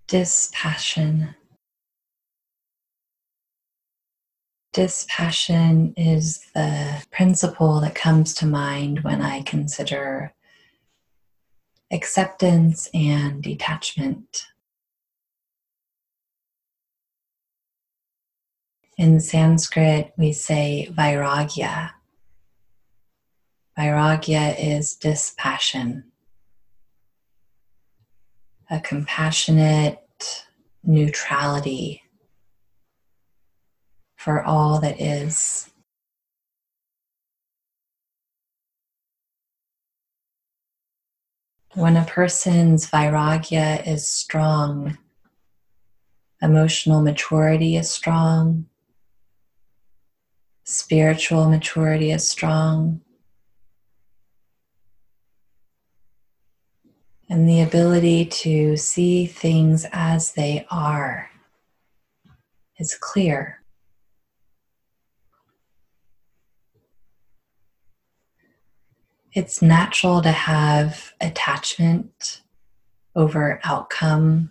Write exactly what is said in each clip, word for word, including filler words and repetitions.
Dispassion. Dispassion is the principle that comes to mind when I consider acceptance and detachment. In Sanskrit, we say vairagya. Vairagya is dispassion, a compassionate neutrality for all that is. When a person's vairagya is strong, emotional maturity is strong, spiritual maturity is strong, and the ability to see things as they are is clear. It's natural to have attachment over outcome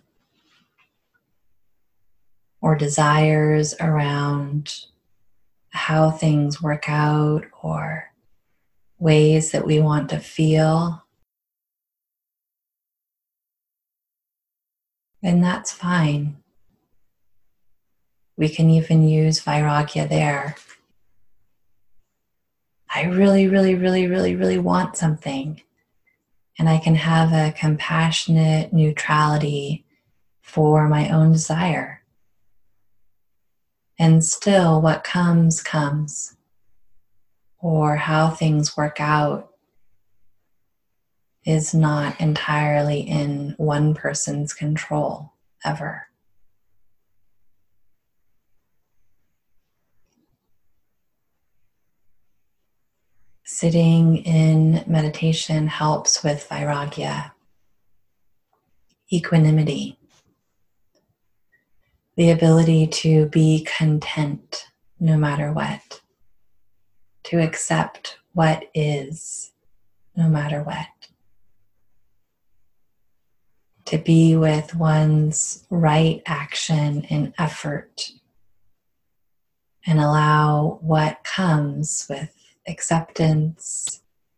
or desires around how things work out or ways that we want to feel. And that's fine. We can even use vairagya there. I really, really, really, really, really want something. And I can have a compassionate neutrality for my own desire. And still, what comes, comes. Or how things work out is not entirely in one person's control, ever. Sitting in meditation helps with vairagya, equanimity, the ability to be content no matter what, to accept what is no matter what, to be with one's right action and effort and allow what comes with acceptance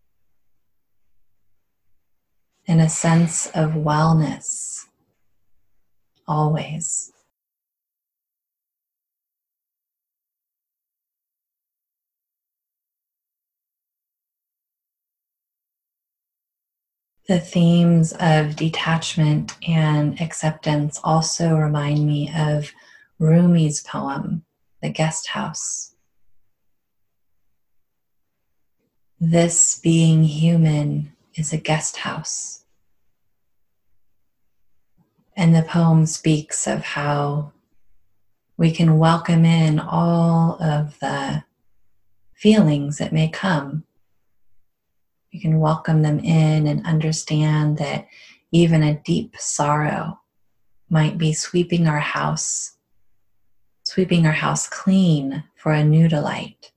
and a sense of wellness always. The themes of detachment and acceptance also remind me of Rumi's poem, The Guest House. This being human is a guest house. And the poem speaks of how we can welcome in all of the feelings that may come. We can welcome them in and understand that even a deep sorrow might be sweeping our house, sweeping our house clean for a new delight,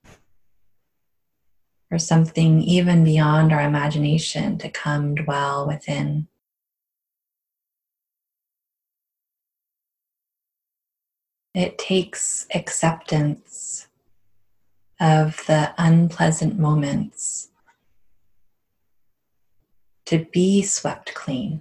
for something even beyond our imagination to come dwell within. It takes acceptance of the unpleasant moments to be swept clean.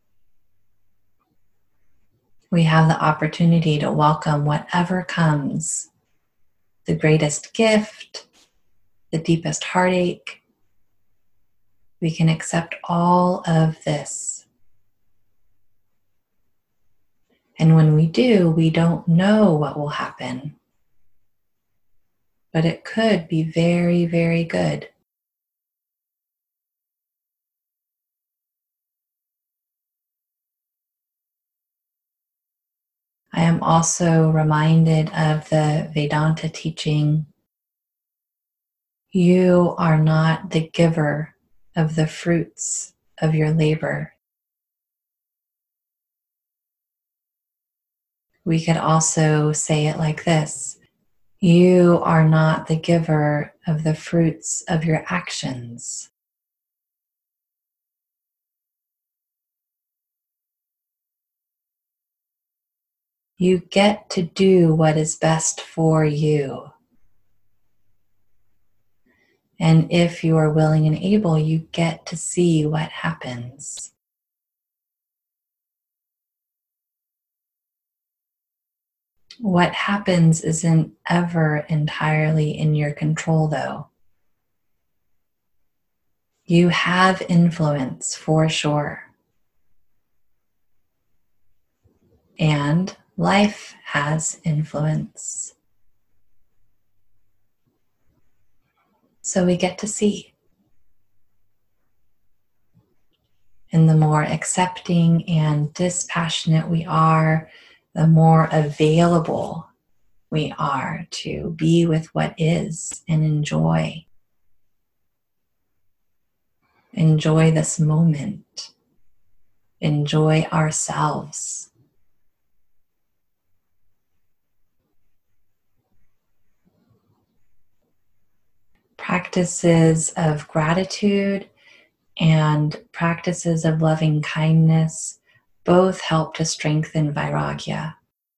We have the opportunity to welcome whatever comes, the greatest gift, the deepest heartache. We can accept all of this. And when we do, we don't know what will happen. But it could be very, very good. I am also reminded of the Vedanta teaching. You are not the giver of the fruits of your labor. We could also say it like this: you are not the giver of the fruits of your actions. You get to do what is best for you. And if you are willing and able, you get to see what happens. What happens isn't ever entirely in your control, though. You have influence for sure. And life has influence. So we get to see. And the more accepting and dispassionate we are, the more available we are to be with what is and enjoy. Enjoy this moment. Enjoy ourselves. Practices of gratitude and practices of loving kindness both help to strengthen vairagya.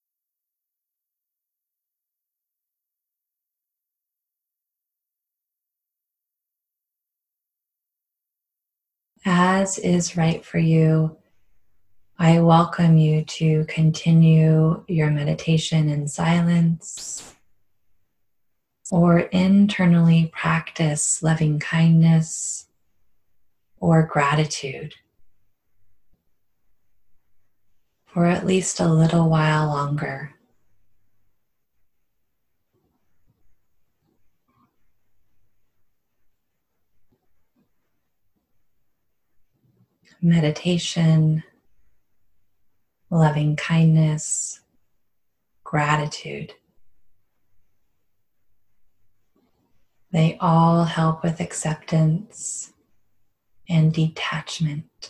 As is right for you, I welcome you to continue your meditation in silence or internally practice loving kindness or gratitude for at least a little while longer. Meditation, loving kindness, gratitude. They all help with acceptance and detachment.